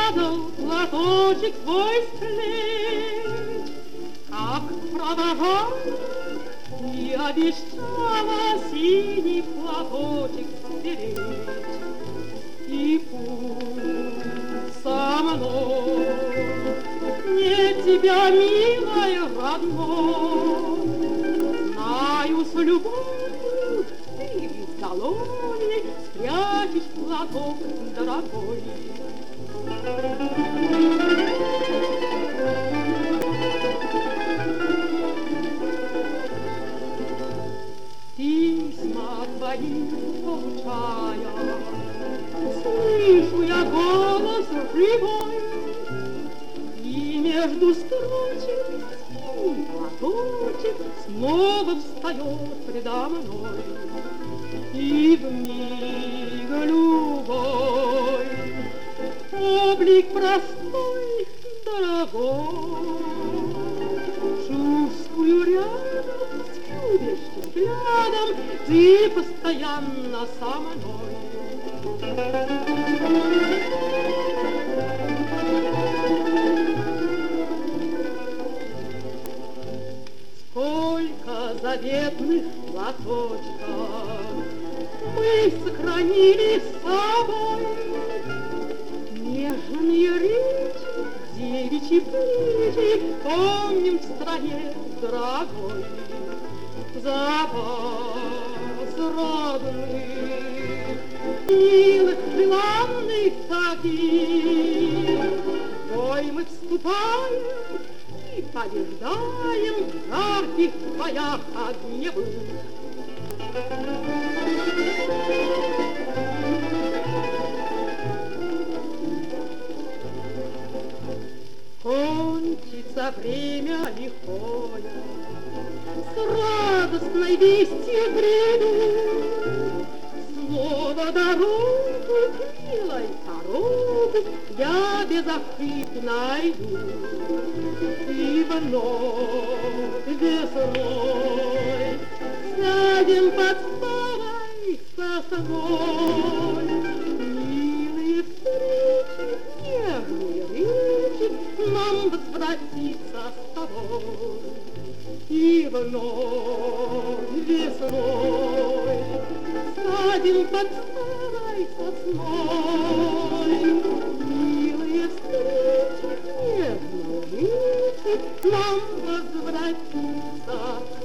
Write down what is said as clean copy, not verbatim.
падал платочек свой с плеч, как провожала и обещала синий платочек стереть. И пусть со мной нет тебя, милая, родной, знаю, с любовью ты в долоне спрячешь платок дорогой. Письма твои получая, слышу я голос живой, и между строчек синий платочек снова встает предо мной. И вмиг любой облик простой, дорогой, чувствую рядом с любящим взглядом ты постоянно со мной. Сколько заветных платочков мы сохранили с собой, нежные речи, девичьи плечи помним в стране дорогой. Запас родных, милых, желанных таких, в бой мы вступаем и побеждаем в жарких боях огневых. Кончится время лихое, с радостной вестью приду, снова дорогу, милой дорогу, я без ошибки найду. И вновь весной сядем под старой сосной, милые встречи, нежные речи нам возвратиться с тобой. И вновь весной садим под старой сосной, милые встречи, нежные речи нам возвратиться